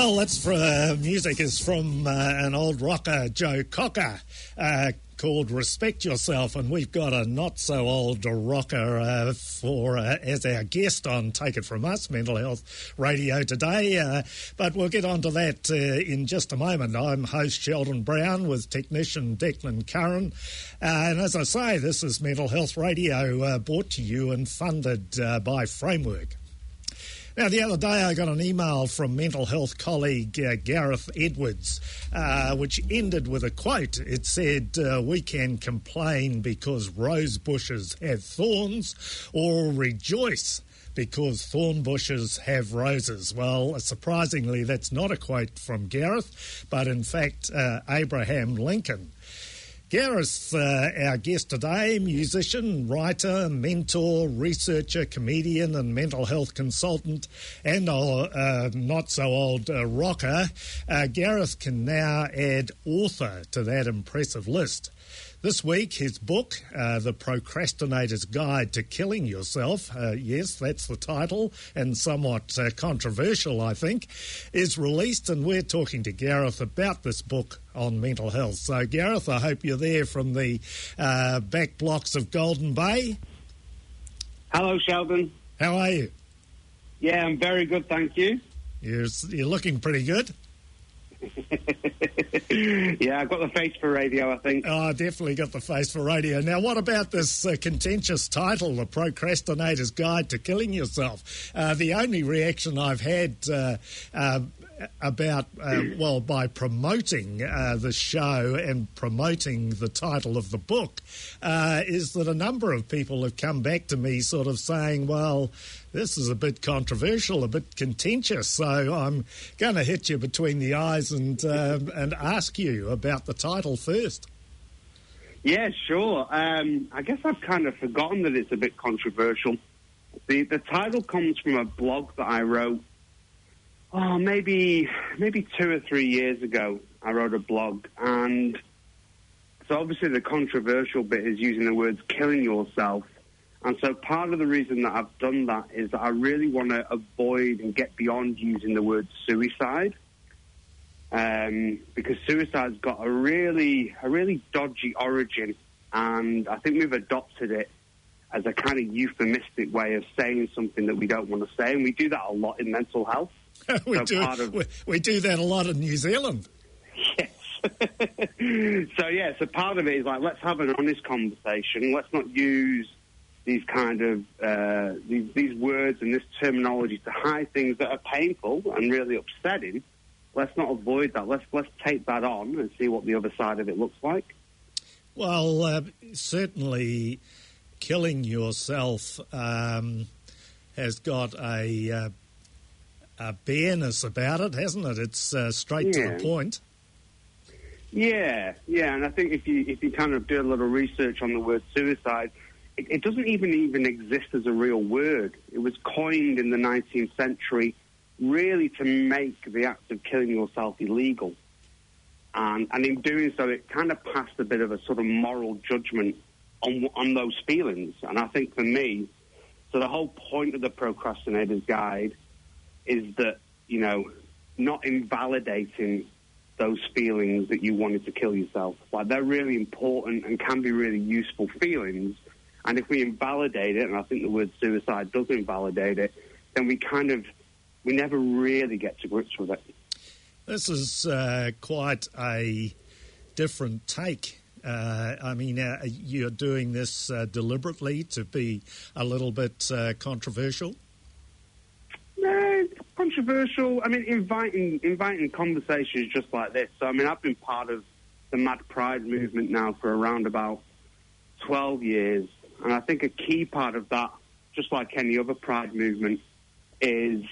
Well, that's music is from an old rocker, Joe Cocker, called Respect Yourself, and we've got a not-so-old rocker as our guest on Take It From Us, Mental Health Radio today, but we'll get on to that in just a moment. I'm host Sheldon Brown with technician Declan Curran, and as I say, this is Mental Health Radio, brought to you and funded by Framework. Now, the other day I got an email from mental health colleague Gareth Edwards, which ended with a quote. It said, we can complain because rose bushes have thorns, or rejoice because thorn bushes have roses. Well, surprisingly, that's not a quote from Gareth, but in fact, Abraham Lincoln. Gareth's our guest today, musician, writer, mentor, researcher, comedian and mental health consultant, and not-so-old rocker. Gareth can now add author to that impressive list. This week, his book, The Procrastinator's Guide to Killing Yourself, yes, that's the title, and somewhat controversial, I think, is released, and we're talking to Gareth about this book on mental health. So, Gareth, I hope you're there from the back blocks of Golden Bay. Hello, Sheldon. How are you? Yeah, I'm very good, thank you. You're looking pretty good. Yeah, I've got the face for radio, I think. Oh, I definitely got the face for radio. Now, what about this contentious title, The Procrastinator's Guide to Killing Yourself? The only reaction I've had by promoting the show and promoting the title of the book is that a number of people have come back to me sort of saying, well, this is a bit controversial, a bit contentious, so I'm going to hit you between the eyes and ask you about the title first. Yeah, sure. I guess I've kind of forgotten that it's a bit controversial. The title comes from a blog that I wrote, maybe 2 or 3 years ago. I wrote a blog, and so obviously the controversial bit is using the words killing yourself. And so part of the reason that I've done that is that I really want to avoid and get beyond using the word suicide, because suicide's got a really dodgy origin, and I think we've adopted it as a kind of euphemistic way of saying something that we don't want to say, and we do that a lot in mental health. we do that a lot in New Zealand. Yes. So part of it is like, let's have an honest conversation. Let's not use these kind of these words and this terminology to hide things that are painful and really upsetting. Let's not avoid that. Let's take that on and see what the other side of it looks like. Well, certainly killing yourself has got a bareness about it, hasn't it? It's straight to the point. Yeah, and I think if you kind of do a little research on the word suicide, it doesn't even exist as a real word. It was coined in the 19th century really to make the act of killing yourself illegal. And in doing so, it kind of passed a bit of a sort of moral judgment on those feelings. And I think for me, so the whole point of the Procrastinator's Guide is that, not invalidating those feelings that you wanted to kill yourself. Like, they're really important and can be really useful feelings. And if we invalidate it, and I think the word suicide does invalidate it, then we never really get to grips with it. This is quite a different take. You're doing this deliberately to be a little bit controversial? Controversial. I mean, inviting conversations just like this. So, I've been part of the Mad Pride movement now for around about 12 years. And I think a key part of that, just like any other pride movement, is,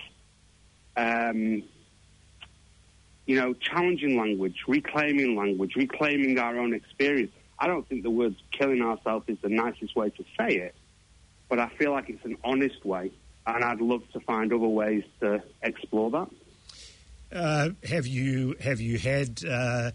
challenging language, reclaiming our own experience. I don't think the words killing ourselves is the nicest way to say it, but I feel like it's an honest way, and I'd love to find other ways to explore that. Have you had,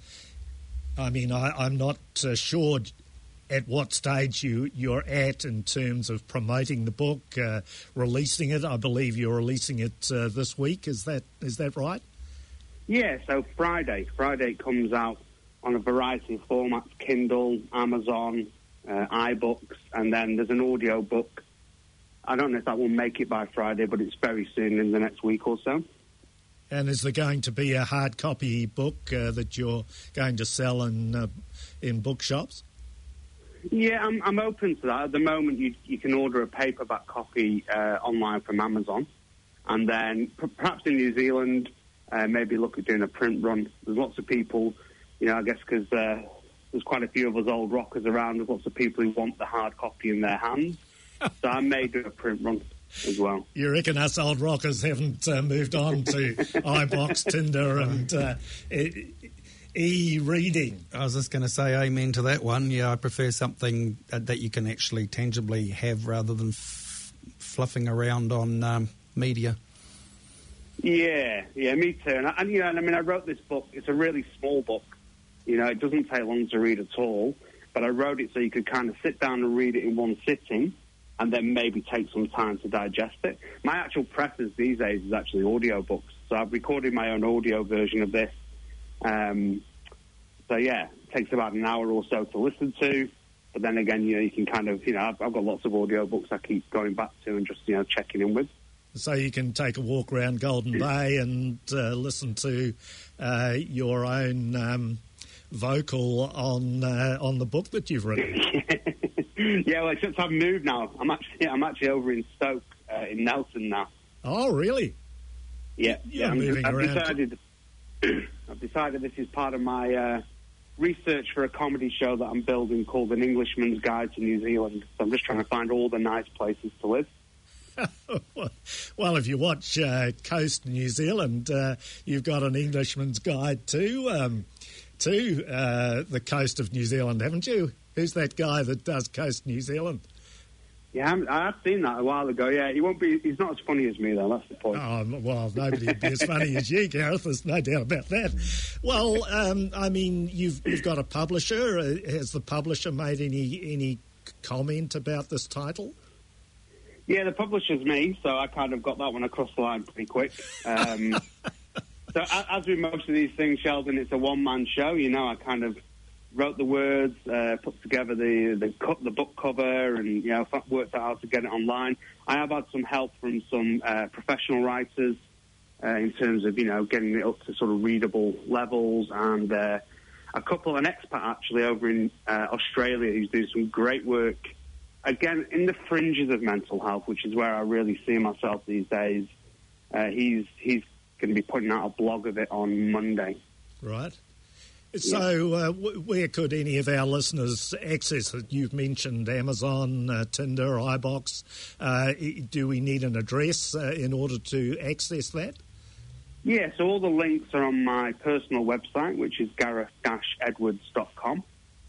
I'm not sure at what stage you're at in terms of promoting the book, releasing it. I believe you're releasing it this week. Is that right? Yeah, so Friday it comes out on a variety of formats: Kindle, Amazon, iBooks, and then there's an audio book. I don't know if that will make it by Friday, but it's very soon, in the next week or so. And is there going to be a hard copy book that you're going to sell in bookshops? Yeah, I'm open to that. At the moment, you can order a paperback copy online from Amazon, and then perhaps in New Zealand, maybe look at doing a print run. There's lots of people, I guess because there's quite a few of us old rockers around. There's lots of people who want the hard copy in their hands. So I may do a print run as well. You reckon us old rockers haven't moved on to iBox, Tinder and e-reading? I was just going to say amen to that one. Yeah, I prefer something that you can actually tangibly have rather than fluffing around on media. Yeah, me too. And I wrote this book. It's a really small book. It doesn't take long to read at all, but I wrote it so you could kind of sit down and read it in one sitting and then maybe take some time to digest it. My actual preference these days is actually audiobooks. So I've recorded my own audio version of this. So yeah, it takes about an hour or so to listen to. But then again, you can kind of, I've got lots of audiobooks I keep going back to and just, checking in with. So you can take a walk around Golden Bay and listen to your own vocal on the book that you've written. Yeah, well, since I've moved now, I'm actually over in Stoke in Nelson now. Oh, really? Yeah, You're moving around. I've decided this is part of my research for a comedy show that I'm building called An Englishman's Guide to New Zealand. So I'm just trying to find all the nice places to live. Well, if you watch Coast New Zealand, you've got An Englishman's Guide to the coast of New Zealand, haven't you? Who's that guy that does Coast New Zealand? Yeah, I've seen that a while ago. Yeah, he's not as funny as me, though. That's the point. Oh, well, nobody would be as funny as you, Gareth. There's no doubt about that. Well, you've got a publisher. Has the publisher made any comment about this title? Yeah, the publisher's me, so I kind of got that one across the line pretty quick. So as with most of these things, Sheldon, it's a one-man show. I kind of wrote the words, put together the book cover, and worked out how to get it online. I have had some help from some professional writers in terms of getting it up to sort of readable levels, and an expat actually over in Australia who's doing some great work. Again, in the fringes of mental health, which is where I really see myself these days. He's going to be putting out a blog of it on Monday. Right. So where could any of our listeners access it? You've mentioned Amazon, Tinder, iBox. Do we need an address in order to access that? Yeah, so all the links are on my personal website, which is gareth-edwards.com.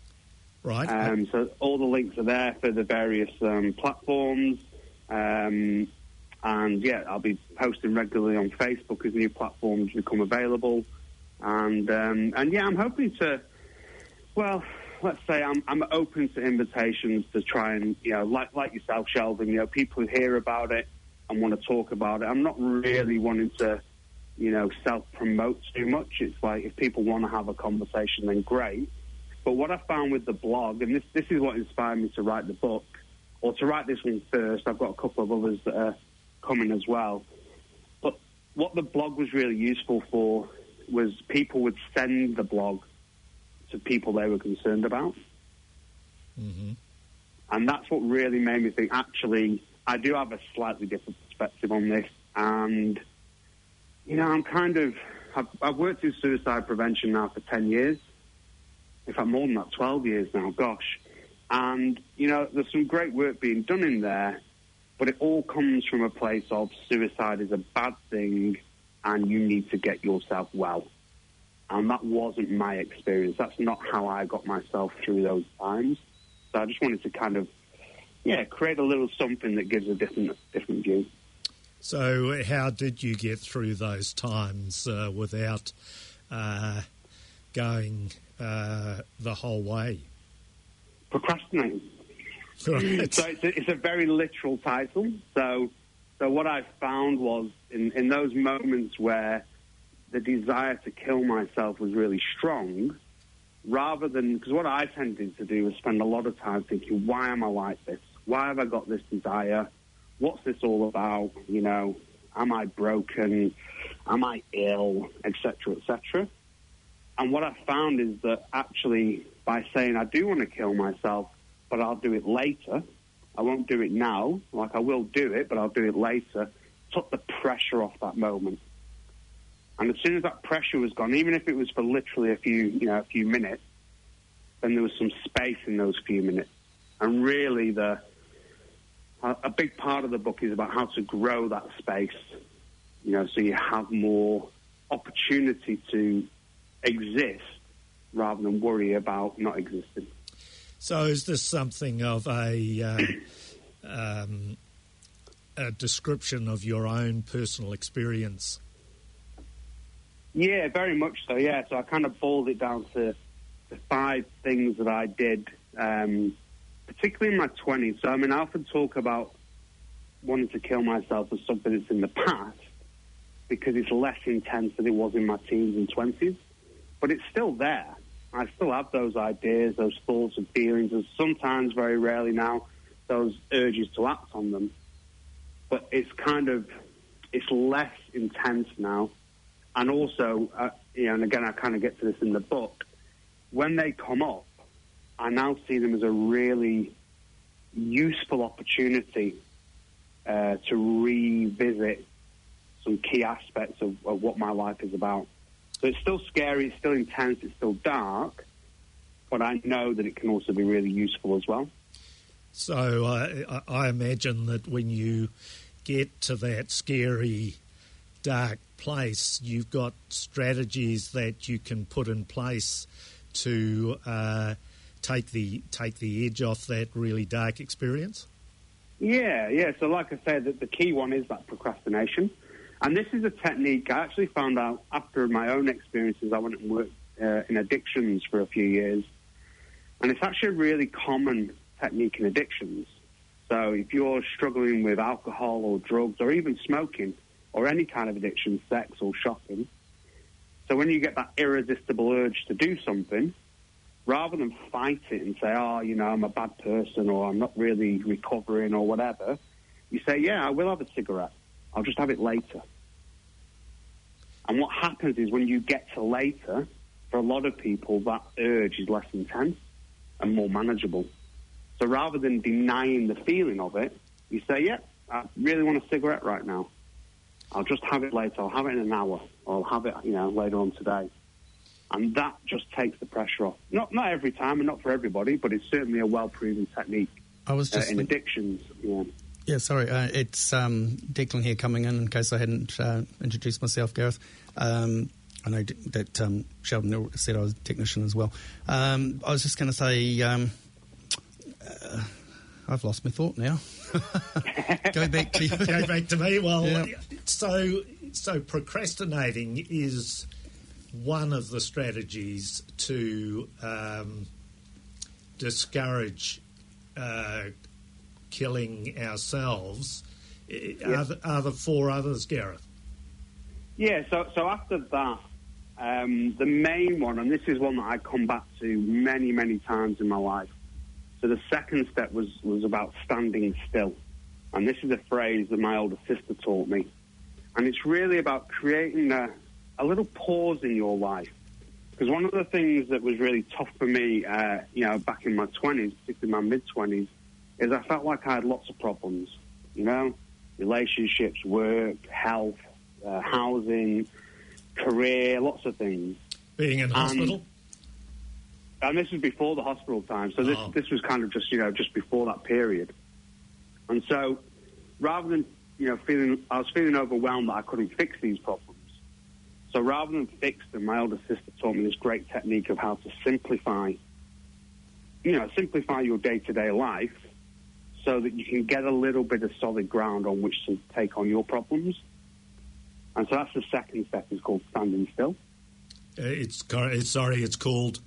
Right. So all the links are there for the various platforms. And, yeah, I'll be posting regularly on Facebook as new platforms become available. And yeah, I'm hoping to, well, let's say I'm open to invitations to try and, like yourself, Sheldon, people who hear about it and want to talk about it. I'm not really wanting to, self-promote too much. It's like if people want to have a conversation, then great. But what I found with the blog, and this is what inspired me to write the book, or to write this one first. I've got a couple of others that are coming as well. But what the blog was really useful for was people would send the blog to people they were concerned about. Mm-hmm. And that's what really made me think, actually, I do have a slightly different perspective on this. And, I've worked in suicide prevention now for 10 years. In fact, more than that, 12 years now, gosh. And, there's some great work being done in there, but it all comes from a place of suicide is a bad thing and you need to get yourself well. And that wasn't my experience. That's not how I got myself through those times. So I just wanted to kind of, create a little something that gives a different view. So how did you get through those times without going the whole way? Procrastinating. Right. So it's a very literal title. So what I found was in those moments where the desire to kill myself was really strong, rather than, because what I tended to do was spend a lot of time thinking, why am I like this? Why have I got this desire? What's this all about? You know, am I broken? Am I ill? Etc., etc. And what I found is that actually by saying I do want to kill myself, but I'll do it later, I won't do it now, like I will do it, but I'll do it later, took the pressure off that moment. And as soon as that pressure was gone, even if it was for literally a few minutes, then there was some space in those few minutes. And really a big part of the book is about how to grow that space, you know, so you have more opportunity to exist rather than worry about not existing. So is this something of a description of your own personal experience? Yeah, very much so, yeah. So I kind of boiled it down to the 5 things that I did, particularly in my 20s. So, I mean, I often talk about wanting to kill myself as something that's in the past because it's less intense than it was in my teens and 20s. But it's still there. I still have those ideas, those thoughts and feelings, and sometimes, very rarely now, those urges to act on them. But it's it's less intense now. And also, and again, I kind of get to this in the book, when they come up, I now see them as a really useful opportunity to revisit some key aspects of what my life is about. So it's still scary, it's still intense, it's still dark, but I know that it can also be really useful as well. So I imagine that when you get to that scary, dark place, you've got strategies that you can put in place to take the edge off that really dark experience? Yeah. So like I said, the key one is that procrastination. And this is a technique I actually found out after my own experiences. I went and worked in addictions for a few years. And it's actually a really common technique in addictions. So if you're struggling with alcohol or drugs or even smoking or any kind of addiction, sex or shopping, so when you get that irresistible urge to do something, rather than fight it and say, I'm a bad person or I'm not really recovering or whatever, you say, yeah, I will have a cigarette. I'll just have it later. And what happens is when you get to later, for a lot of people, that urge is less intense and more manageable. So rather than denying the feeling of it, you say, yeah, I really want a cigarette right now. I'll just have it later. I'll have it in an hour. Or I'll have it, later on today. And that just takes the pressure off. Not every time and not for everybody, but it's certainly a well-proven technique in addictions. Yeah. Yeah, sorry. It's Declan here coming in case I hadn't introduced myself, Gareth. I know that Sheldon said I was a technician as well. I was just going to say, I've lost my thought now. Go back to you. Go back to me. Well, yeah. So procrastinating is one of the strategies to discourage killing ourselves. Yeah. Are there 4 others, Gareth? Yeah, so after that, the main one, and this is one that I come back to many, many times in my life. So the second step was about standing still. And this is a phrase that my older sister taught me. And it's really about creating a little pause in your life. Because one of the things that was really tough for me, back in my 20s, particularly my mid-20s, is I felt like I had lots of problems, relationships, work, health, housing, career, lots of things. Being in hospital? And this was before the hospital time, so this was kind of just before that period. And so rather than, I was feeling overwhelmed that I couldn't fix these problems. So rather than fix them, my older sister taught me this great technique of how to simplify your day-to-day life so that you can get a little bit of solid ground on which to take on your problems. And so that's the second step, is called standing still. It's called?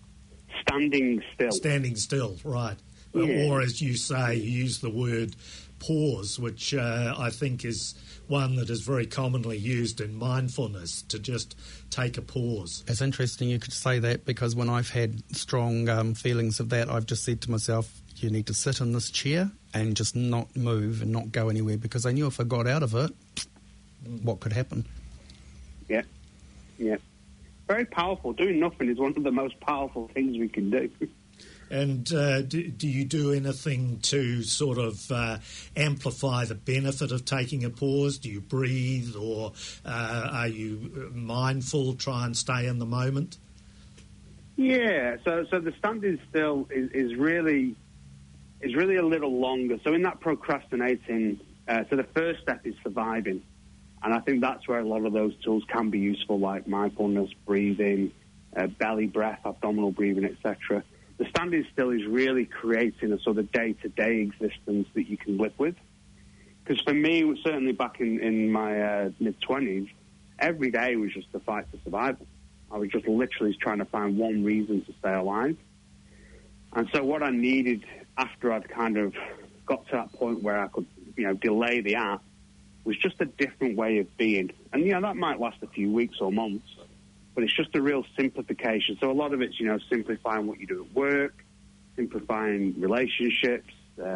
Standing still. Standing still, right. Yeah. Or as you say, you use the word pause, which I think is one that is very commonly used in mindfulness, to just take a pause. It's interesting you could say that, because when I've had strong feelings of that, I've just said to myself, you need to sit in this chair and just not move and not go anywhere, because I knew if I got out of it, what could happen. Yeah. Very powerful. Doing nothing is one of the most powerful things we can do. And do you do anything to sort of amplify the benefit of taking a pause? Do you breathe, or are you mindful, try and stay in the moment? Yeah, so the standing still is really a little longer. So in that procrastinating, so the first step is surviving. And I think that's where a lot of those tools can be useful, like mindfulness, breathing, belly breath, abdominal breathing, etc. The standing still is really creating a sort of day-to-day existence that you can live with. Because for me, certainly back in my mid-20s, every day was just a fight for survival. I was just literally trying to find one reason to stay alive. And so what I needed after I'd kind of got to that point where I could, delay the app, was just a different way of being. And, that might last a few weeks or months, but it's just a real simplification. So a lot of it's, simplifying what you do at work, simplifying relationships.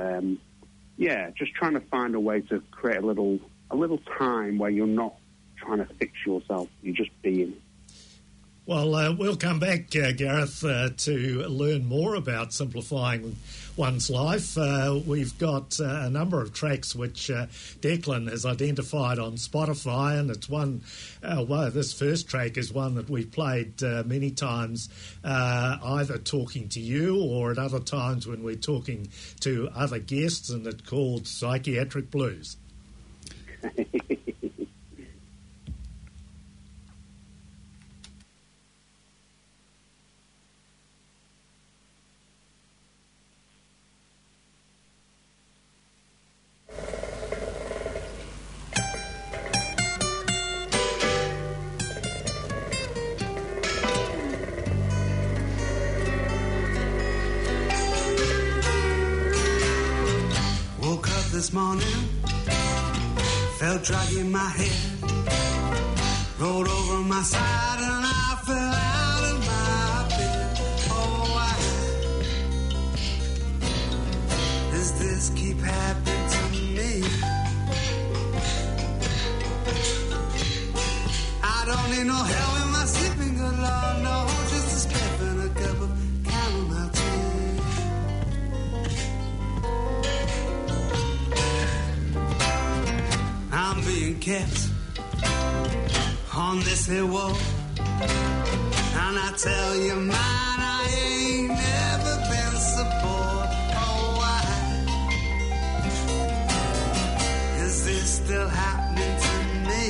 Just trying to find a way to create a little time where you're not trying to fix yourself. You're just being. Well, we'll come back, Gareth, to learn more about simplifying one's life. We've got a number of tracks which Declan has identified on Spotify, and it's one, this first track is one that we've played many times, either talking to you or at other times when we're talking to other guests, and it's called Psychiatric Blues. This morning, felt draggy in my head, rolled over on my side and I fell out of my bed. Oh, why does this keep happening to me? I don't need no help in my sleeping, good Lord, no, just a step and a cup of chamomile tea. I'm being kept on this here wall, and I tell you, man, I ain't never been so bored. Oh, why is this still happening to me?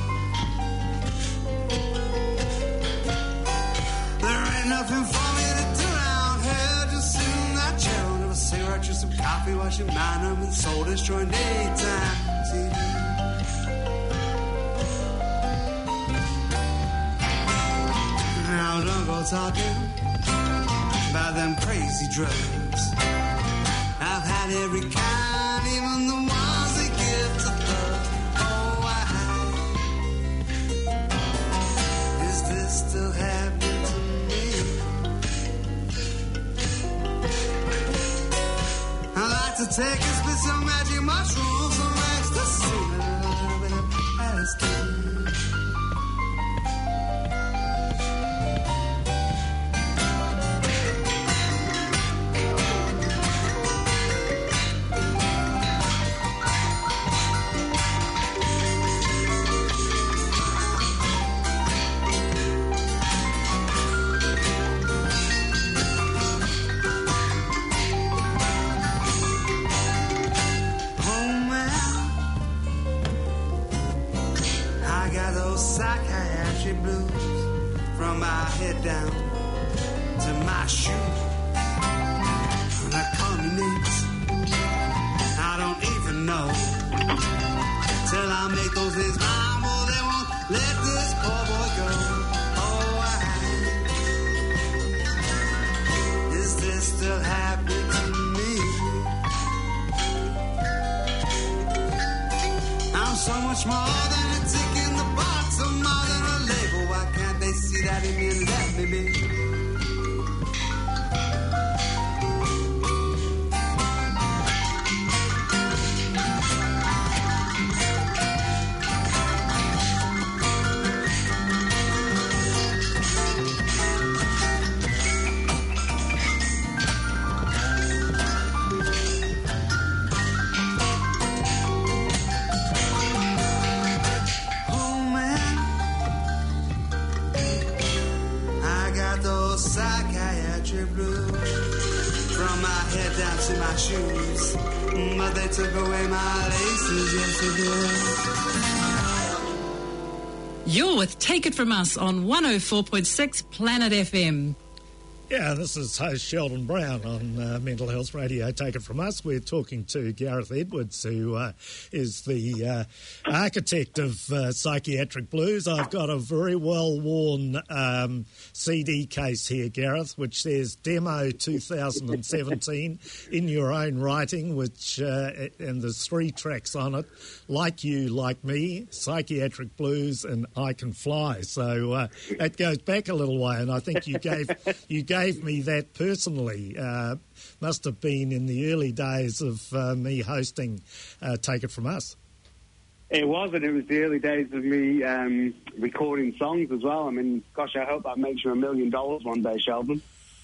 There ain't nothing for me to do around here, just sit in that chair under a cigarette, just some coffee, watching Magnum and soul destroying daytime TV. Now don't go talking about them crazy drugs. I've had every kind, even the ones they give to thugs. Oh, why is this still happening to me? I like to take a spit some magic mushrooms, some ecstasy, a little bit of LSD. Down to my shoe, and that culminates, I don't even know, till I make those days mine, oh, they won't let this poor boy go. Oh, why is this still happening to me? So much more than a tick in the box, or more than a label. Why can't they see that in me and let me be? Psychiatric blues from my head down to my shoes, but they took away my laces yesterday. You're with Take It From Us on 104.6 Planet FM. Yeah, this is host Sheldon Brown on Mental Health Radio. Take It From Us. We're talking to Gareth Edwards, who is the architect of psychiatric blues. I've got a very well-worn CD case here, Gareth, which says Demo 2017 in your own writing, which and there's 3 tracks on it: Like You, Like Me, Psychiatric Blues, and I Can Fly. So it goes back a little way, and I think you gave me that personally. Must have been in the early days of me hosting Take It From Us. It was, and it was the early days of me recording songs as well. I mean, gosh, I hope that makes you $1 million one day, Sheldon.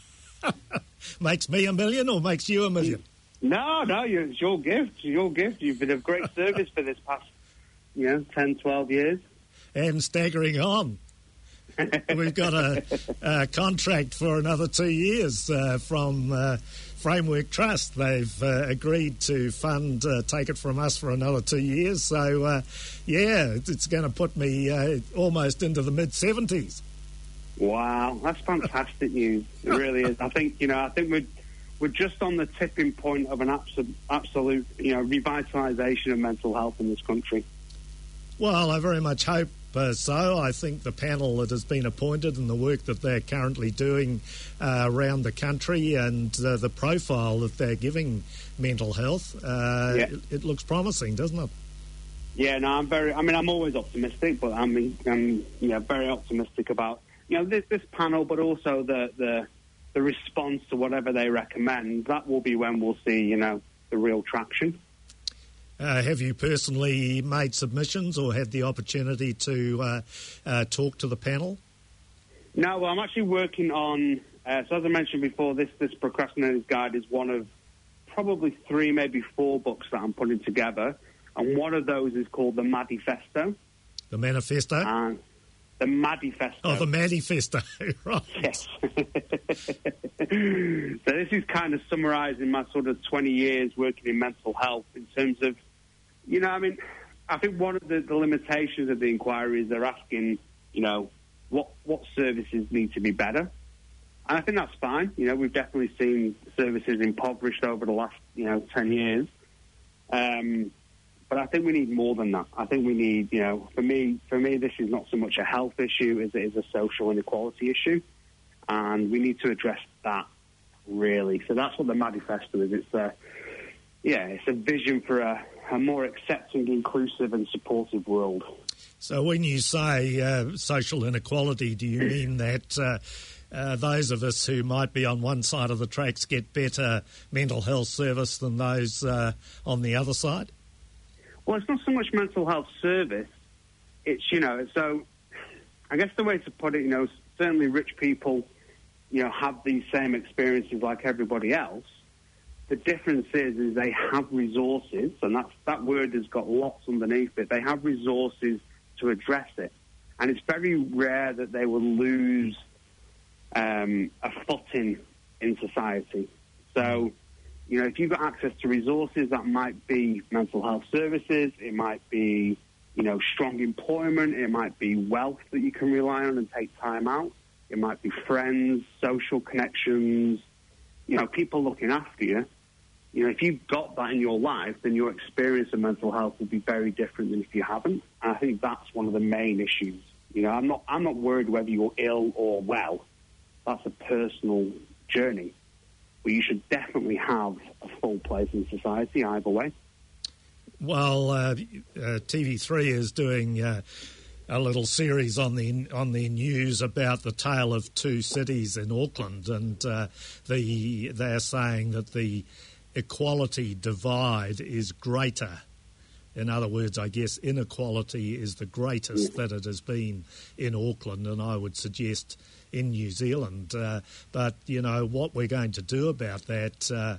Makes me $1 million or makes you $1 million? No, it's your gift. It's your gift. You've been of great service for this past, 10, 12 years. And staggering on. We've got a contract for another 2 years from Framework Trust. They've agreed to fund Take It From Us for another 2 years. So, it's going to put me almost into the mid-70s. Wow, that's fantastic news. It really is. I think we're just on the tipping point of an absolute revitalisation of mental health in this country. Well, I very much hope so. I think the panel that has been appointed and the work that they're currently doing around the country and the profile that they're giving mental health, it looks promising, doesn't it? Yeah, no, I'm always optimistic, but I'm very optimistic about this panel, but also the response to whatever they recommend. That will be when we'll see the real traction. Have you personally made submissions or had the opportunity to talk to the panel? No, well, I'm actually working on, so as I mentioned before, this Procrastinator's Guide is one of probably 3, maybe 4 books that I'm putting together, and one of those is called The Manifesto. The Manifesto? The Manifesto. Oh, the Manifesto, right. Yes. So this is kind of summarising my sort of 20 years working in mental health in terms of, I think one of the limitations of the inquiry is they're asking, what services need to be better. And I think that's fine. We've definitely seen services impoverished over the last, 10 years. But I think we need more than that. I think we need, for me, this is not so much a health issue as it is a social inequality issue. And we need to address that, really. So that's what the Manifesto is. It's a vision for a more accepting, inclusive and supportive world. So when you say social inequality, do you mean that those of us who might be on one side of the tracks get better mental health service than those on the other side? Well, it's not so much mental health service. It's, so I guess the way to put it, certainly rich people, have these same experiences like everybody else. The difference is they have resources, and that word has got lots underneath it. They have resources to address it. And it's very rare that they will lose a footing in society. So, if you've got access to resources, that might be mental health services, it might be, strong employment, it might be wealth that you can rely on and take time out, it might be friends, social connections, people looking after you. If you've got that in your life, then your experience of mental health will be very different than if you haven't. And I think that's one of the main issues. I'm not worried whether you're ill or well. That's a personal journey. But you should definitely have a full place in society either way. Well, TV3 is doing a little series on the news about the tale of two cities in Auckland, and they're saying that the equality divide is greater. In other words, I guess inequality is the greatest that it has been in Auckland, and I would suggest in New Zealand. But, you know, what we're going to do about that,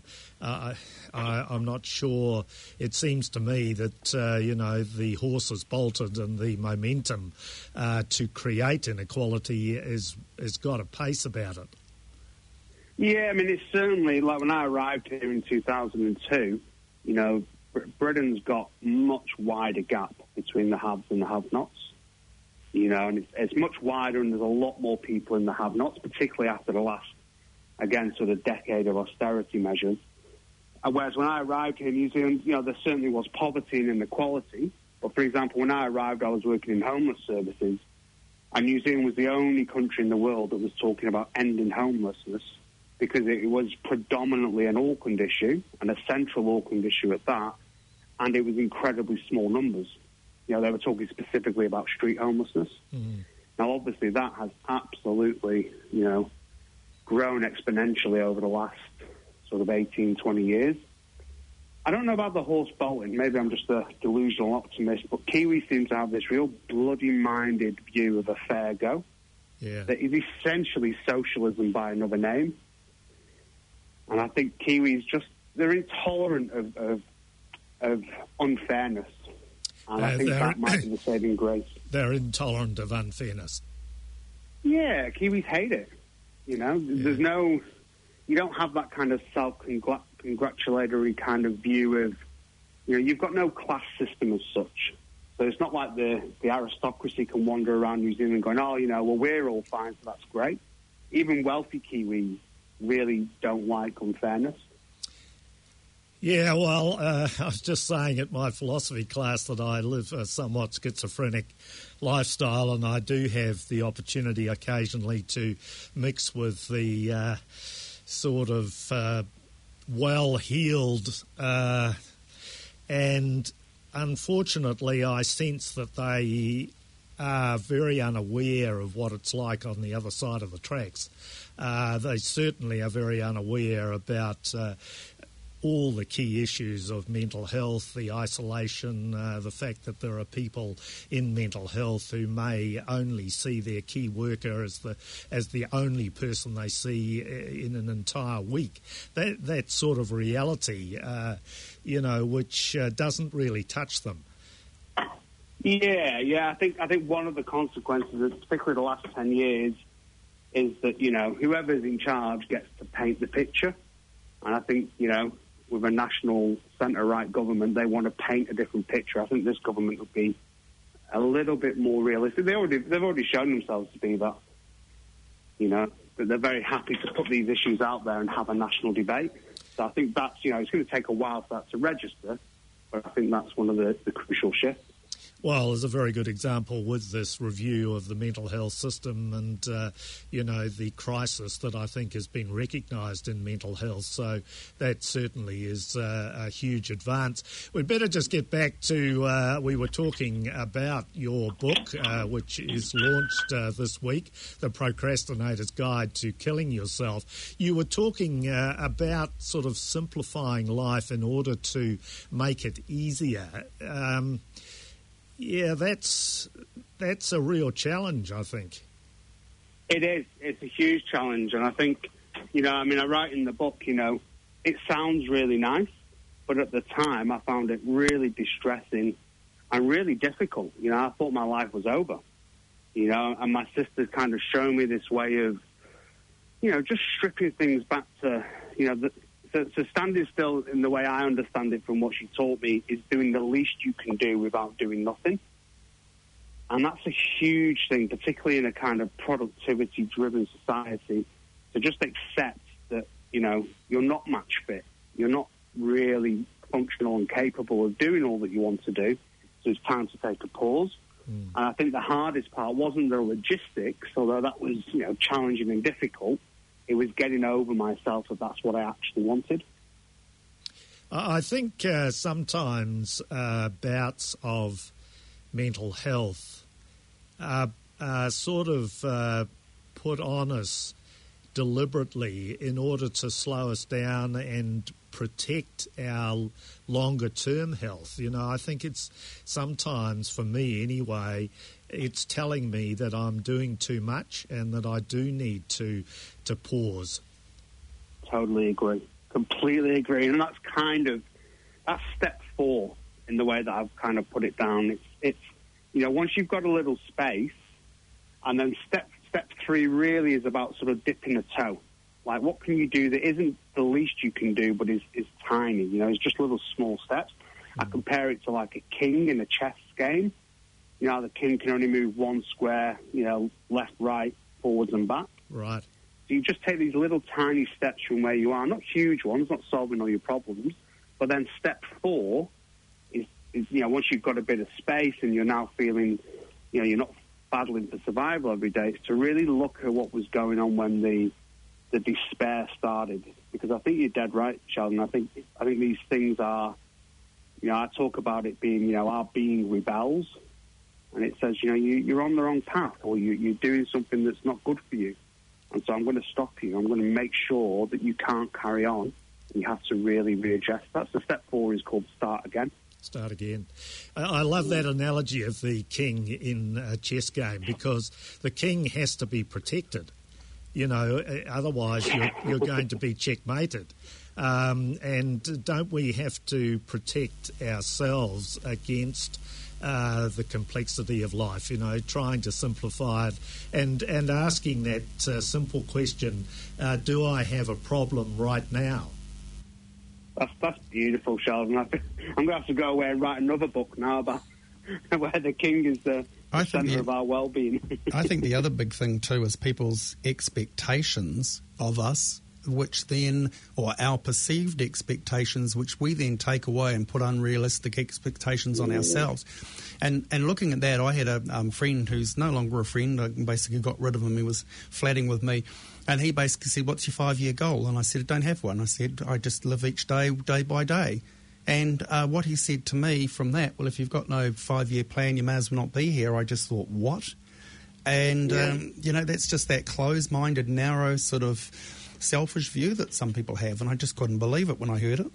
I'm not sure. It seems to me that, you know, the horse has bolted and the momentum to create inequality has got a pace about it. Yeah, I mean, it's certainly, like when I arrived here in 2002, you know, Britain's got much wider gap between the haves and the have-nots. You know, and it's much wider, and there's a lot more people in the have-nots, particularly after the last, again, sort of decade of austerity measures. Whereas when I arrived here in New Zealand, you know, there certainly was poverty and inequality. But, for example, when I arrived, I was working in homeless services, and New Zealand was the only country in the world that was talking about ending homelessness, because it was predominantly an Auckland issue, and a central Auckland issue at that, and it was incredibly small numbers. You know, they were talking specifically about street homelessness. Mm-hmm. Now, obviously, that has absolutely, you know, grown exponentially over the last sort of 18, 20 years. I don't know about the horse bolting. Maybe I'm just a delusional optimist, but Kiwis seem to have this real bloody-minded view of a fair go. Yeah. That is essentially socialism by another name. And I think Kiwis they're intolerant of unfairness. And I think that might be the saving grace. They're intolerant of unfairness. Yeah, Kiwis hate it. You know, there's you don't have that kind of self-congratulatory kind of view of, you know, you've got no class system as such. So it's not like the aristocracy can wander around New Zealand going, oh, you know, well, we're all fine, so that's great. Even wealthy Kiwis really don't like unfairness. Yeah, well, I was just saying at my philosophy class that I live a somewhat schizophrenic lifestyle, and I do have the opportunity occasionally to mix with the sort of well-heeled, and unfortunately I sense that they are very unaware of what it's like on the other side of the tracks. They certainly are very unaware about all the key issues of mental health, the isolation, the fact that there are people in mental health who may only see their key worker as the only person they see in an entire week. That sort of reality, you know, which doesn't really touch them. Yeah. I think one of the consequences, particularly the last 10 years, is that, you know, whoever's in charge gets to paint the picture. And I think, you know, with a national centre-right government, they want to paint a different picture. I think this government would be a little bit more realistic. They've already shown themselves to be that, you know, that they're very happy to put these issues out there and have a national debate. So I think that's, you know, it's going to take a while for that to register, but I think that's one of the crucial shifts. Well, there's a very good example with this review of the mental health system and, you know, the crisis that I think has been recognised in mental health. So that certainly is a huge advance. We'd better just get back to, we were talking about your book, which is launched this week, The Procrastinator's Guide to Killing Yourself. You were talking about sort of simplifying life in order to make it easier. Yeah, that's a real challenge, I think. It is. It's a huge challenge. And I think, you know, I mean, I write in the book, you know, it sounds really nice, but at the time I found it really distressing and really difficult. You know, I thought my life was over, you know, and my sister's kind of shown me this way of, you know, just stripping things back to, you know, so standing still in the way I understand it from what she taught me is doing the least you can do without doing nothing. And that's a huge thing, particularly in a kind of productivity-driven society, to just accept that, you know, you're not match fit. You're not really functional and capable of doing all that you want to do. So it's time to take a pause. And I think the hardest part wasn't the logistics, although that was, you know, challenging and difficult. It was getting over myself that that's what I actually wanted. I think sometimes bouts of mental health are sort of put on us deliberately in order to slow us down and protect our longer-term health. You know, I think it's sometimes, for me anyway, it's telling me that I'm doing too much and that I do need to pause. Totally agree. Completely agree. And that's step 4 in the way that I've kind of put it down. It's once you've got a little space, and then step 3 really is about sort of dipping a toe. Like, what can you do that isn't the least you can do, but is tiny? You know, it's just little small steps. I compare it to like a king in a chess game. You know, the king can only move one square, left, right, forwards and back. Right. So you just take these little tiny steps from where you are, not huge ones, not solving all your problems, but then step 4 is once you've got a bit of space and you're now feeling, you're not battling for survival every day, it's to really look at what was going on when the despair started. Because I think you're dead right, Sheldon. I think these things are, I talk about it being, our being rebels, and it says, you're on the wrong path, or you're doing something that's not good for you. And so I'm going to stop you. I'm going to make sure that you can't carry on. You have to really readjust. That's the step 4 is called start again. Start again. I love that analogy of the king in a chess game, because the king has to be protected. Otherwise you're going to be checkmated. And don't we have to protect ourselves against the complexity of life, trying to simplify it and asking that simple question, do I have a problem right now? That's beautiful, Sheldon. I'm going to have to go away and write another book now about where the king is the centre of our well-being. I think the other big thing too is people's expectations of us, or our perceived expectations, which we then take away and put unrealistic expectations on ourselves. And looking at that, I had a friend who's no longer a friend. I basically got rid of him. He was flatting with me. And he basically said, what's your 5-year goal? And I said, I don't have one. I said, I just live each day, day by day. And what he said to me from that, well, if you've got no 5-year plan, you may as well not be here. I just thought, what? And, that's just that closed-minded, narrow sort of selfish view that some people have. And I just couldn't believe it when I heard it.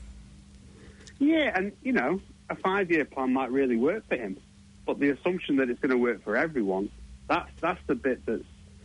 Yeah, and, a 5-year plan might really work for him. But the assumption that it's going to work for everyone, that's the bit that's,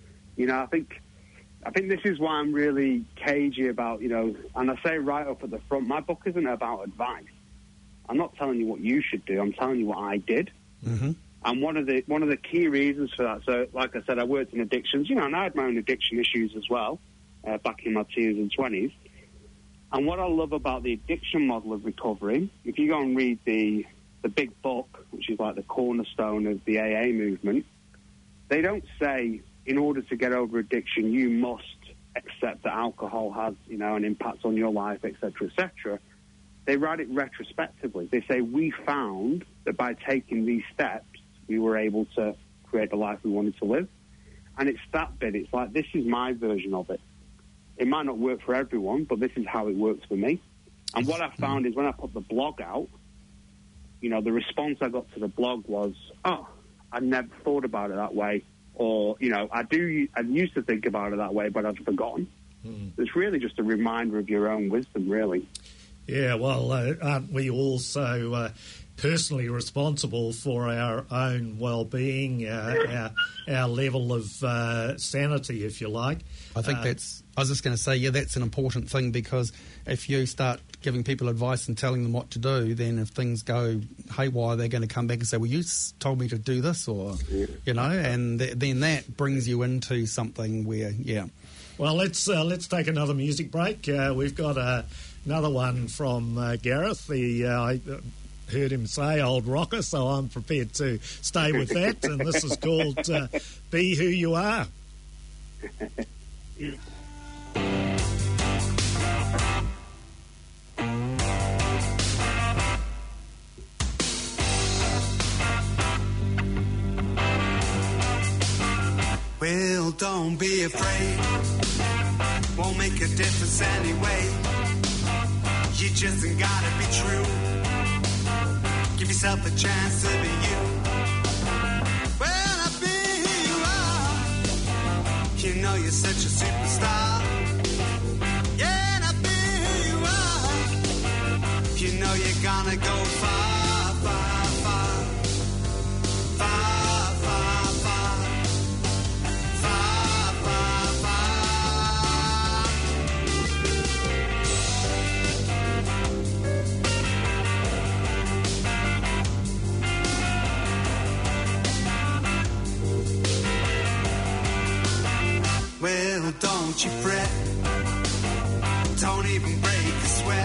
I think this is why I'm really cagey about, and I say right up at the front, my book isn't about advice. I'm not telling you what you should do. I'm telling you what I did. Mm-hmm. And one of the key reasons for that, so like I said, I worked in addictions, and I had my own addiction issues as well, back in my teens and 20s. And what I love about the addiction model of recovery, if you go and read the big book, which is like the cornerstone of the AA movement, they don't say, in order to get over addiction, you must accept that alcohol has, an impact on your life, etc., etc. They write it retrospectively. They say, we found that by taking these steps, we were able to create the life we wanted to live. And it's that bit. It's like, this is my version of it. It might not work for everyone, but this is how it works for me. And what I found is when I put the blog out, the response I got to the blog was, oh, I never thought about it that way. Or, I used to think about it that way, but I've forgotten. It's really just a reminder of your own wisdom, really. Yeah, well, aren't we also personally responsible for our own well-being, our level of sanity, if you like? I think I was just going to say, that's an important thing, because if you start giving people advice and telling them what to do, then if things go haywire, they're going to come back and say, well, you told me to do this, or, and then that brings you into something where, Well, let's take another music break. We've got another one from Gareth. I heard him say old rocker, so I'm prepared to stay with that. And this is called Be Who You Are. Well, don't be afraid, won't make a difference anyway. You just ain't gotta be true. Give yourself a chance to be you. Well, I've been who you are. You know you're such a superstar. Yeah, and I've been who you are. You know you're gonna go far, far, far. Far, far, far. Far, far, far. Well, don't you fret. Don't even break a sweat.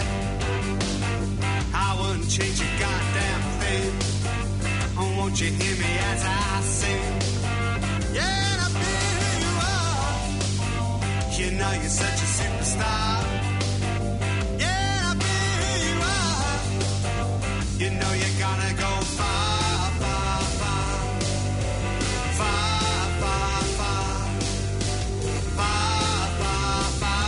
I wouldn't change a goddamn thing. Oh, won't you hear me as I sing? Yeah, and I've been who you are. You know you're such a superstar. Yeah, and I've been who you are. You know you're gonna go far, far, far. Far, far, far. Far, far, far.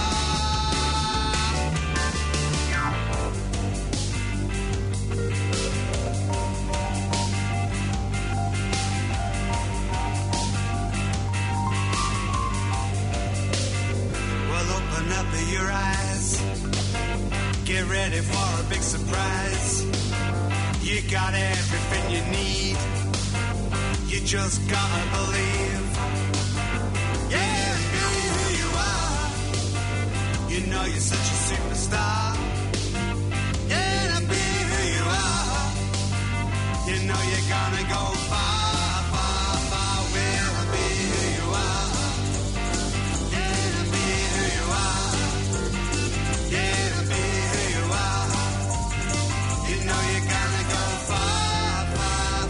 Well, open up your eyes. Get ready for a big surprise. You got everything you need. You just gotta believe. Yeah, be who you are. You know you're such a superstar. Yeah, be who you are. You know you're gonna go far, far, far. Well, be who you are. Yeah, be who you are. Yeah, be who you are. You know you're gonna go far, far,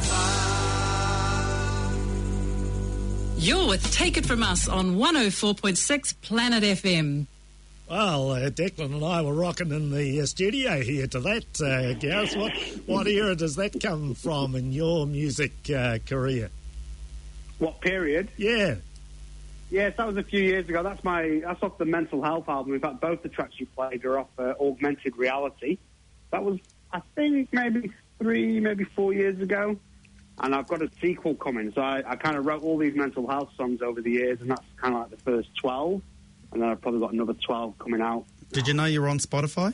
far. You're with Take It From Us on 104.6 Planet FM. Well, Declan and I were rocking in the studio here to that, Gareth. What era does that come from in your music career? What period? Yeah. Yes, that was a few years ago. That's off the Mental Health album. In fact, both the tracks you played are off Augmented Reality. That was, I think, maybe 3, maybe 4 years ago. And I've got a sequel coming. So I kind of wrote all these mental health songs over the years, and that's kind of like the first 12. And then I've probably got another 12 coming out. Did you know you were on Spotify?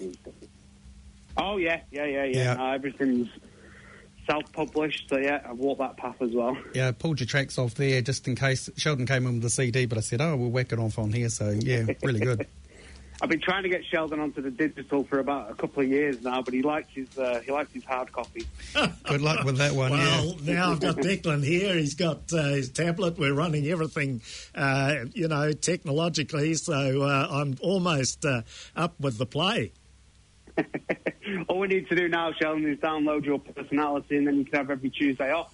Oh, yeah. Everything's self-published, so yeah, I've walked that path as well. Yeah, I pulled your tracks off there just in case. Sheldon came in with the CD, but I said, we'll whack it off on here, so yeah, really good. I've been trying to get Sheldon onto the digital for about a couple of years now, but he likes his hard copy. Good luck with that one. Well, now I've got Declan here. He's got his tablet. We're running everything, technologically. So I'm almost up with the play. All we need to do now, Sheldon, is download your personality, and then you can have every Tuesday off.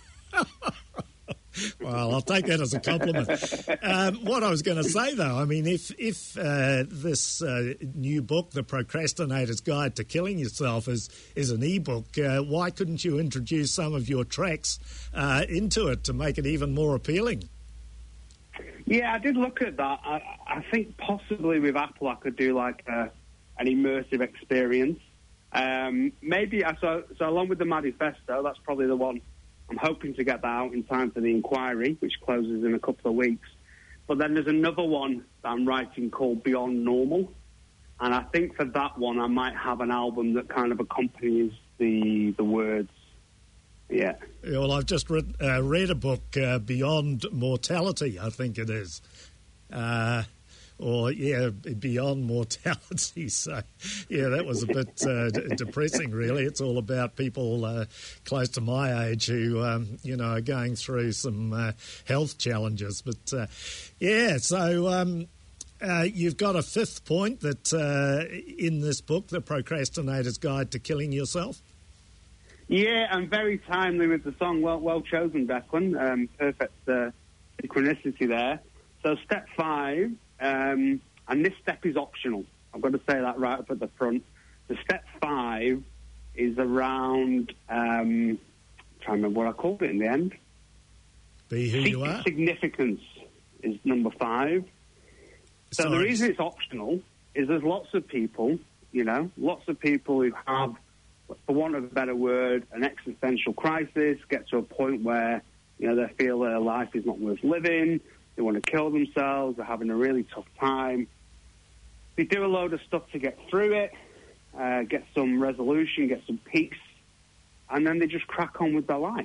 Well, I'll take that as a compliment. What I was going to say, though, I mean, if this new book, The Procrastinator's Guide to Killing Yourself, is an e-book, why couldn't you introduce some of your tracks into it to make it even more appealing? Yeah, I did look at that. I think possibly with Apple I could do like an immersive experience. Maybe, so along with the Manifesto, that's probably the one. I'm hoping to get that out in time for the inquiry, which closes in a couple of weeks. But then there's another one that I'm writing called Beyond Normal. And I think for that one, I might have an album that kind of accompanies the words. Yeah. Well, I've just read a book, Beyond Mortality, I think it is. Beyond Mortality. So, yeah, that was a bit depressing, really. It's all about people close to my age who, are going through some health challenges. But, so you've got a fifth point that in this book, The Procrastinator's Guide to Killing Yourself. Yeah, and very timely with the song. Well chosen, Declan. Perfect synchronicity there. So step 5... and this step is optional. I've got to say that right up at the front. The step 5 is around, trying to remember what I called it in the end. Be who you are. Significance is number 5. So the reason it's optional is there's lots of people you know. Lots of people who have, for want of a better word, an existential crisis, get to a point where, you know, they feel their life is not worth living, they want to kill themselves, they're having a really tough time. They do a load of stuff to get through it, get some resolution, get some peace, and then they just crack on with their life.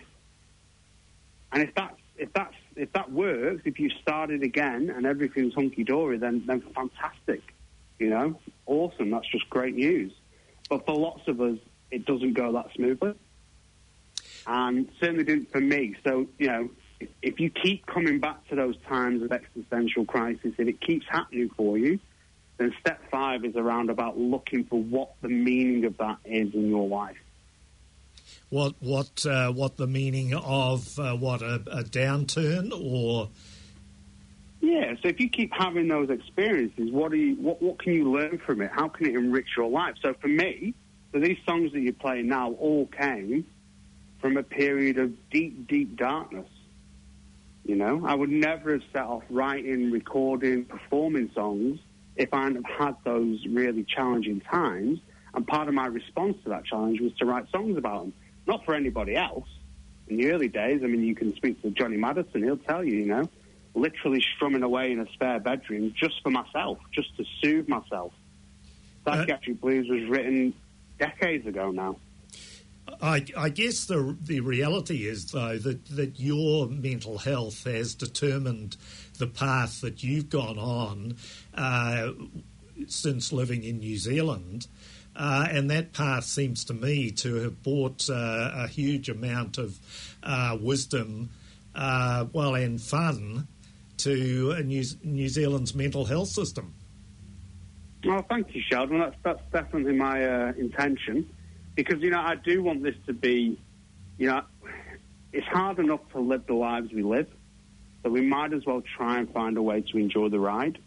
And if that works, if you started again and everything's hunky-dory, then fantastic, you know, awesome, that's just great news. But for lots of us, it doesn't go that smoothly. And certainly didn't for me. So, you know, if you keep coming back to those times of existential crisis, if it keeps happening for you, then step 5 is around about looking for what the meaning of that is in your life. What the meaning of a downturn, or? Yeah, so if you keep having those experiences, what can you learn from it? How can it enrich your life? So for me, these songs that you're playing now all came from a period of deep, deep darkness. You know, I would never have set off writing, recording, performing songs if I hadn't had those really challenging times. And part of my response to that challenge was to write songs about them. Not for anybody else. In the early days, I mean, you can speak to Johnny Madison, he'll tell you, you know, literally strumming away in a spare bedroom just for myself, just to soothe myself. Psychiatric Blues was written decades ago now. I guess the reality is, though, that your mental health has determined the path that you've gone on since living in New Zealand. And that path seems to me to have brought a huge amount of wisdom, and fun to New Zealand's mental health system. Well, thank you, Sheldon. That's definitely my intention. Because, you know, I do want this to be, you know, it's hard enough to live the lives we live, so we might as well try and find a way to enjoy the ride.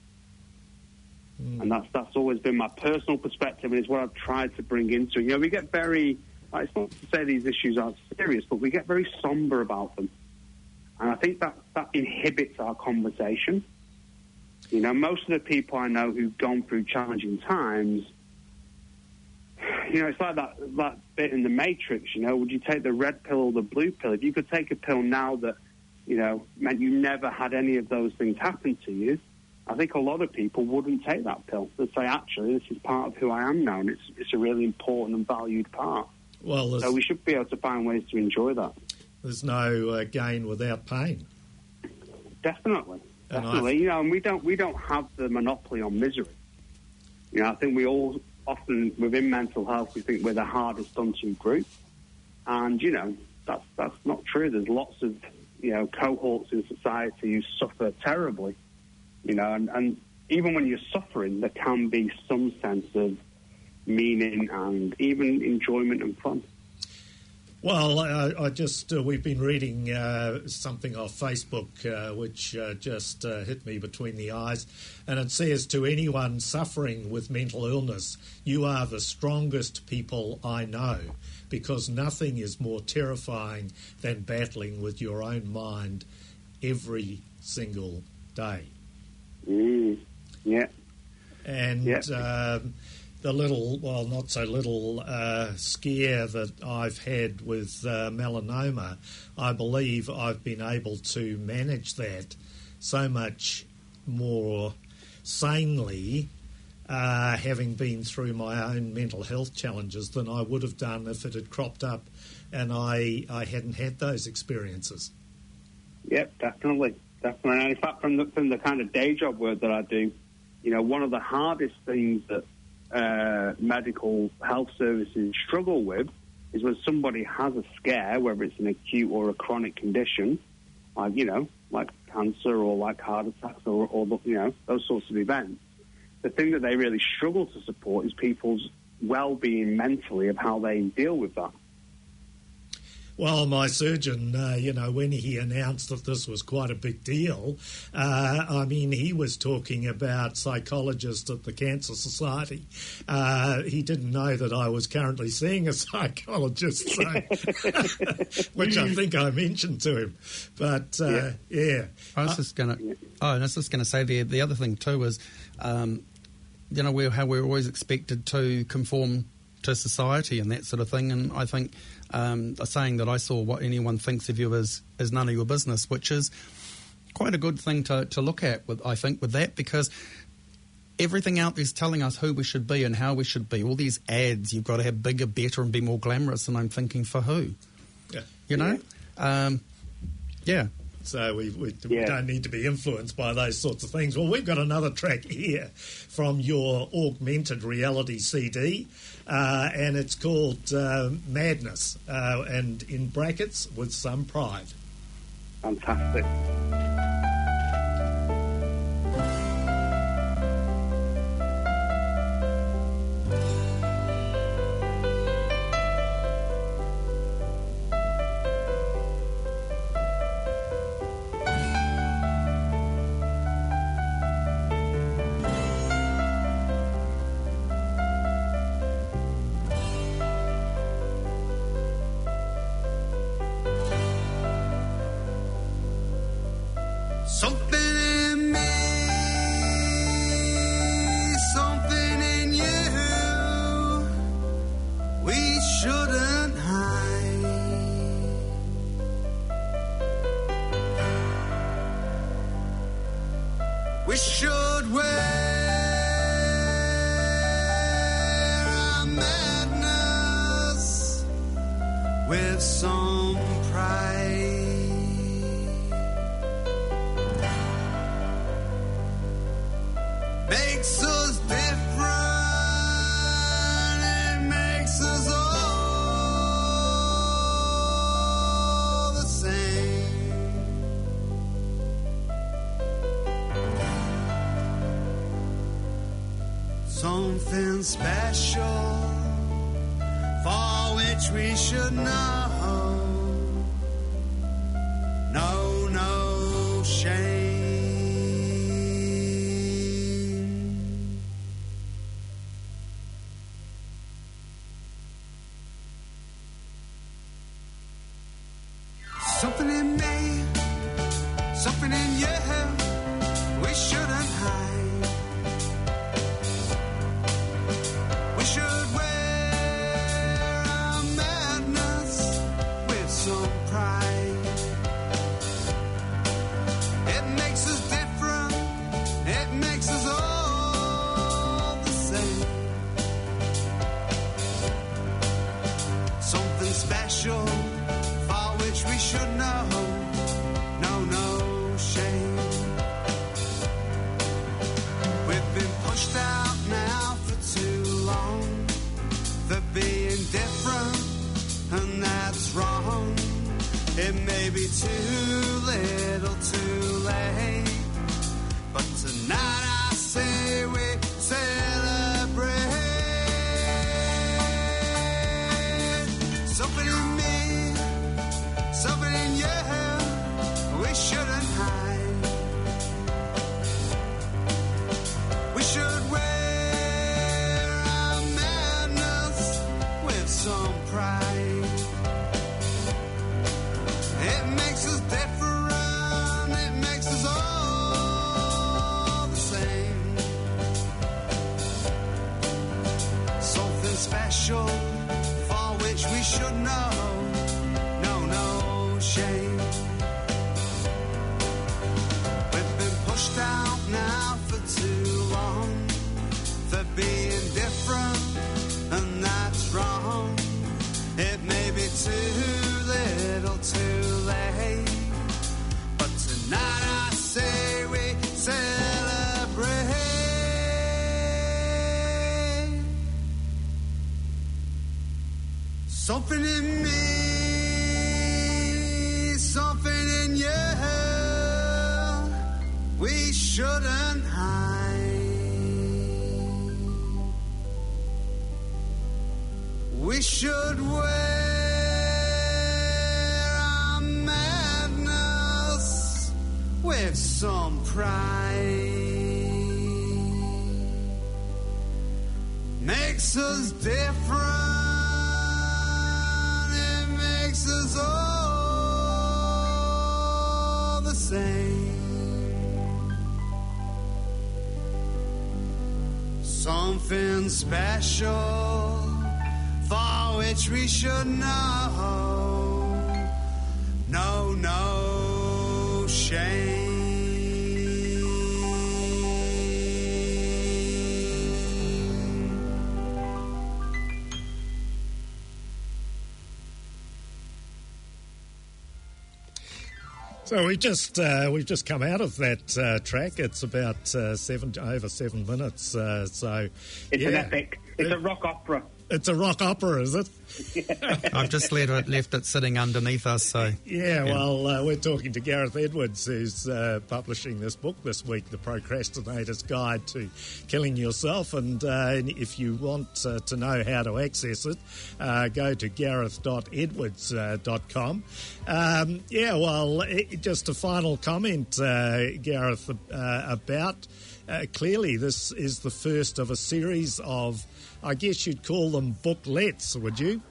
And that's always been my personal perspective, and it's what I've tried to bring into it. You know, we get very, it's not to say these issues aren't serious, but we get very somber about them. And I think that inhibits our conversation. You know, most of the people I know who've gone through challenging times, you know, it's like that bit in The Matrix, you know, would you take the red pill or the blue pill? If you could take a pill now that, you know, meant you never had any of those things happen to you, I think a lot of people wouldn't take that pill. They'd say, actually, this is part of who I am now, and it's a really important and valued part. Well, so we should be able to find ways to enjoy that. There's no gain without pain. Definitely. You know, and we don't have the monopoly on misery. You know, I think we all often within mental health we think we're the hardest unto group, and you know that's not true. There's lots of, you know, cohorts in society who suffer terribly. You know, and even when you're suffering, there can be some sense of meaning and even enjoyment and fun. Well, I just we've been reading something off Facebook which just hit me between the eyes, and it says, to anyone suffering with mental illness, you are the strongest people I know, because nothing is more terrifying than battling with your own mind every single day. Yeah. And the little, well, not so little scare that I've had with melanoma, I believe I've been able to manage that so much more sanely, having been through my own mental health challenges, than I would have done if it had cropped up and I hadn't had those experiences. Yep, definitely. And in fact, from the kind of day job work that I do, you know, one of the hardest things that medical health services struggle with is when somebody has a scare, whether it's an acute or a chronic condition, like, you know, like cancer or like heart attacks or you know, those sorts of events. The thing that they really struggle to support is people's well-being mentally of how they deal with that. Well, my surgeon, you know, when he announced that this was quite a big deal, I mean, he was talking about psychologists at the Cancer Society. He didn't know that I was currently seeing a psychologist, so, which I think I mentioned to him. But, yeah. I was just going to say the other thing too was how we're always expected to conform to society and that sort of thing. And I think a saying that I saw, what anyone thinks of you is none of your business, which is quite a good thing to look at, with that, because everything out there is telling us who we should be and how we should be. All these ads, you've got to have bigger, better and be more glamorous, and I'm thinking, for who? Yeah. You know? Yeah. So we don't need to be influenced by those sorts of things. Well, we've got another track here from your augmented reality CD, and it's called Madness, and in brackets, with some pride. Fantastic. We should wear our madness with some pride. Makes us different, it makes us all the same. Something special for which we should know. No shame. Something in me, something in you, we shouldn't hide. We should wear our madness with some pride. It makes us different, it makes us all the same. Something special for which we should know. No shame. We've been pushed out now for too long for being different, and that's wrong. It may be too little, too late, but tonight I say we celebrate. Something in me, something in you, we shouldn't hide. We should wear our madness with some pride. It makes us different, it makes us all the same. Something special for which we should know. No shame. We've been pushed out now for too long for being different, and that's wrong. It may be too little, too late, but tonight I say we celebrate. Something in me, something in you, we shouldn't hide. We should wear our madness with some pride. Makes us different, it makes us all the same. something special for which we should know. No shame. So we've just come out of that track. It's about over 7 minutes. So it's an epic. It's a rock opera. It's a rock opera, is it? I've just left it sitting underneath us. So well, we're talking to Gareth Edwards, who's publishing this book this week, The Procrastinator's Guide to Killing Yourself. And if you want to know how to access it, go to gareth.edwards.com. Just a final comment, Gareth, about clearly this is the first of a series of, I guess you'd call them booklets, would you?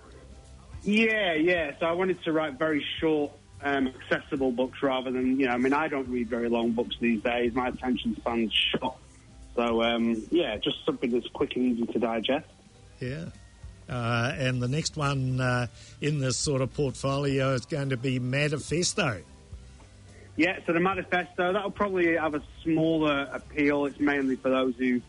Yeah. So I wanted to write very short, accessible books rather than, I don't read very long books these days. My attention span's short. So, just something that's quick and easy to digest. Yeah. And the next one in this sort of portfolio is going to be Manifesto. Yeah, so the Manifesto, that'll probably have a smaller appeal. It's mainly for those who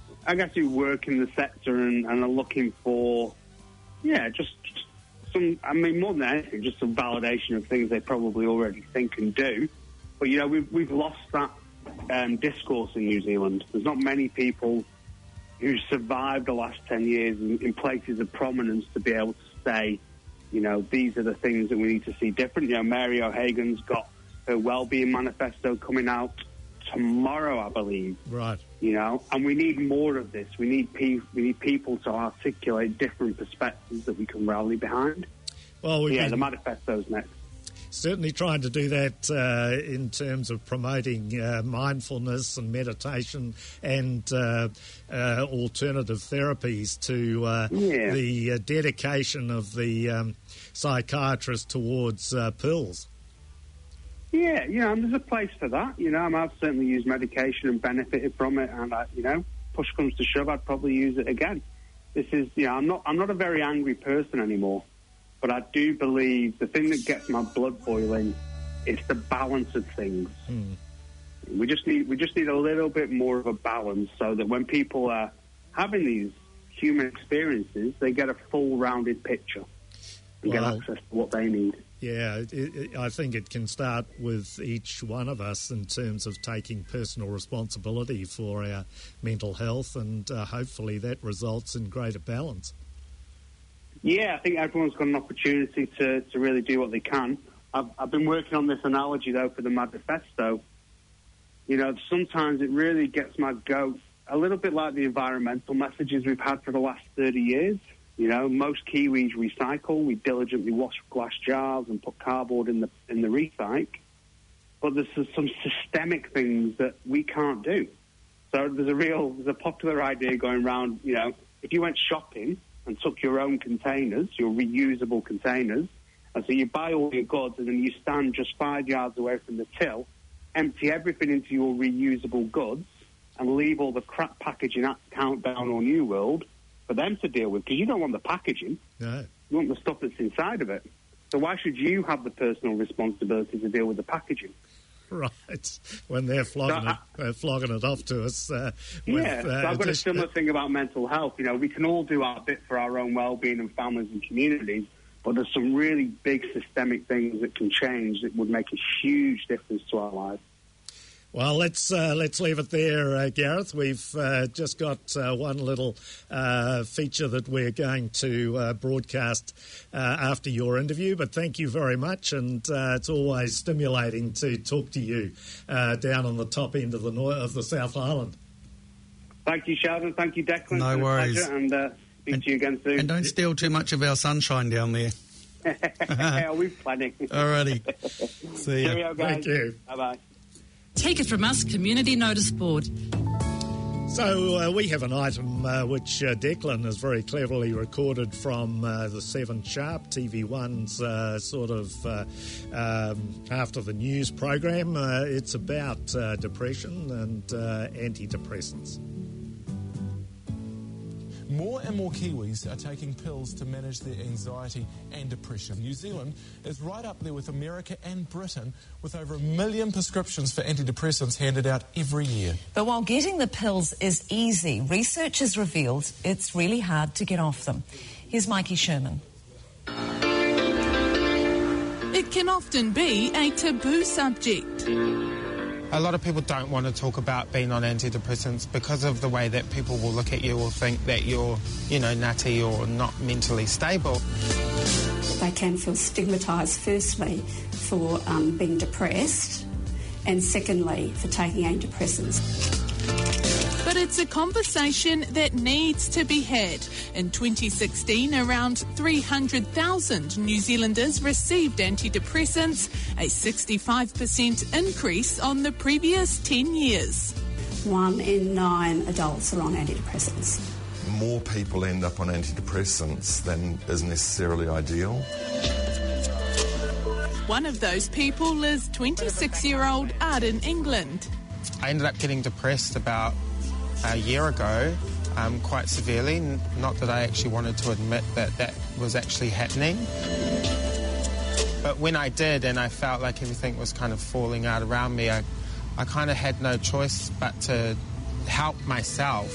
work in the sector and are looking for, just some, more than anything, just some validation of things they probably already think and do. But, we've lost that discourse in New Zealand. There's not many people who survived the last 10 years in places of prominence to be able to say, these are the things that we need to see different. Mary O'Hagan's got her Wellbeing Manifesto coming out tomorrow, I believe. Right. And we need more of this. We need people to articulate different perspectives that we can rally behind. Well, the Manifesto's next. Certainly trying to do that in terms of promoting mindfulness and meditation and alternative therapies to the dedication of the psychiatrist towards pills. Yeah, and there's a place for that. I've certainly used medication and benefited from it, and push comes to shove, I'd probably use it again. This is, I'm not a very angry person anymore, but I do believe the thing that gets my blood boiling is the balance of things. We just need a little bit more of a balance so that when people are having these human experiences, they get a full rounded picture and get access to what they need. Yeah, I think it can start with each one of us in terms of taking personal responsibility for our mental health, and hopefully that results in greater balance. Yeah, I think everyone's got an opportunity to really do what they can. I've been working on this analogy, though, for the Manifesto. Sometimes it really gets my goat, a little bit like the environmental messages we've had for the last 30 years. Most Kiwis recycle. We diligently wash glass jars and put cardboard in the recycle. But there's some systemic things that we can't do. So there's a popular idea going around, if you went shopping and took your own containers, your reusable containers, and so you buy all your goods and then you stand just 5 yards away from the till, empty everything into your reusable goods and leave all the crap packaging at Countdown or New World for them to deal with, because you don't want the packaging. No. You want the stuff that's inside of it. So why should you have the personal responsibility to deal with the packaging? Right, when they're flogging it off to us. So I've got a similar thing about mental health. We can all do our bit for our own well-being and families and communities, but there's some really big systemic things that can change that would make a huge difference to our lives. Well, let's leave it there, Gareth. We've just got one little feature that we're going to broadcast after your interview, but thank you very much, and it's always stimulating to talk to you down on the top end of the South Island. Thank you, Sheldon. Thank you, Declan. No worries. Pleasure, and speak to you again soon. And don't steal too much of our sunshine down there. We're planning. Alrighty. See ya. Cheerio, guys. Thank you. Bye-bye. Take it from us, Community Notice Board. So we have an item which Declan has very cleverly recorded from the 7 Sharp, TV1's after the news program. It's about depression and antidepressants. More and more Kiwis are taking pills to manage their anxiety and depression. New Zealand is right up there with America and Britain, with over 1 million prescriptions for antidepressants handed out every year. But while getting the pills is easy, research has revealed it's really hard to get off them. Here's Mikey Sherman. It can often be a taboo subject. A lot of people don't want to talk about being on antidepressants because of the way that people will look at you or think that you're, nutty or not mentally stable. They can feel stigmatised, firstly, for being depressed, and secondly, for taking antidepressants. But it's a conversation that needs to be had. In 2016, around 300,000 New Zealanders received antidepressants, a 65% increase on the previous 10 years. 1 in 9 adults are on antidepressants. More people end up on antidepressants than is necessarily ideal. One of those people is 26-year-old Arden England. I ended up getting depressed about a year ago, quite severely. Not that I actually wanted to admit that was actually happening. But when I did and I felt like everything was kind of falling out around me, I kind of had no choice but to help myself.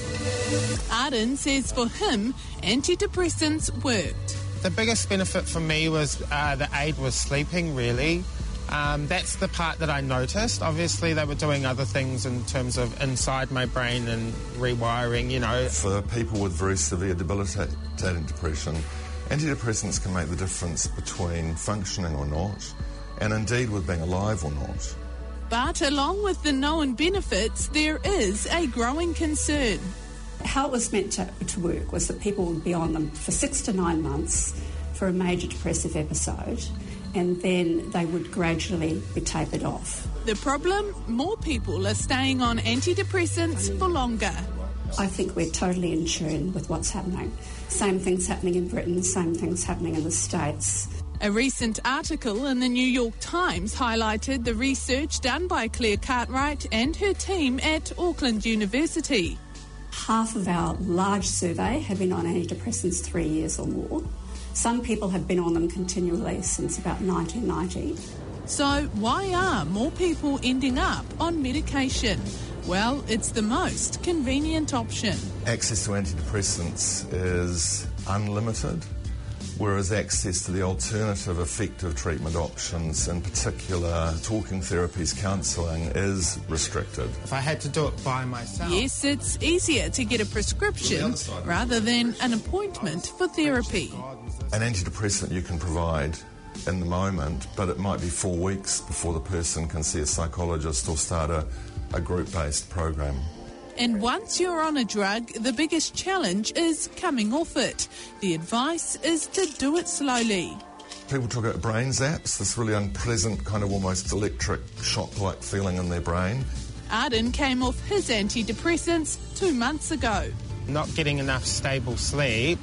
Arden says for him, antidepressants worked. The biggest benefit for me was the aid was sleeping, really. That's the part that I noticed. Obviously, they were doing other things in terms of inside my brain and rewiring, For people with very severe debilitating depression, antidepressants can make the difference between functioning or not, and indeed with being alive or not. But along with the known benefits, there is a growing concern. How it was meant to work was that people would be on them for 6 to 9 months for a major depressive episode, and then they would gradually be tapered off. The problem? More people are staying on antidepressants for longer. I think we're totally in tune with what's happening. Same things happening in Britain, same things happening in the States. A recent article in the New York Times highlighted the research done by Claire Cartwright and her team at Auckland University. Half of our large survey have been on antidepressants 3 years or more. Some people have been on them continually since about 1990. So why are more people ending up on medication? Well, it's the most convenient option. Access to antidepressants is unlimited, whereas access to the alternative effective treatment options, in particular talking therapies, counselling, is restricted. If I had to do it by myself... Yes, it's easier to get a prescription rather than an appointment for therapy. An antidepressant you can provide in the moment, but it might be 4 weeks before the person can see a psychologist or start a group-based program. And once you're on a drug, the biggest challenge is coming off it. The advice is to do it slowly. People talk about brain zaps, this really unpleasant kind of almost electric shock-like feeling in their brain. Arden came off his antidepressants 2 months ago. Not getting enough stable sleep,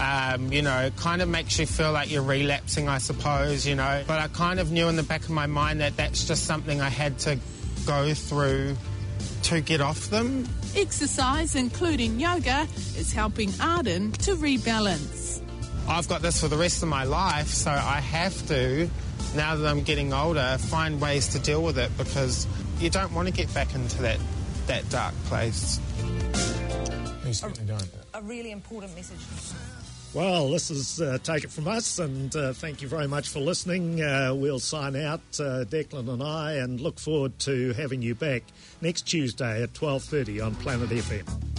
kind of makes you feel like you're relapsing, I suppose, But I kind of knew in the back of my mind that that's just something I had to go through to get off them. Exercise, including yoga, is helping Arden to rebalance. I've got this for the rest of my life, so I have to, now that I'm getting older, find ways to deal with it, because you don't want to get back into that dark place. A really important message. Well, this is Take It From Us, and thank you very much for listening. We'll sign out, Declan and I, and look forward to having you back next Tuesday at 12:30 on Planet FM.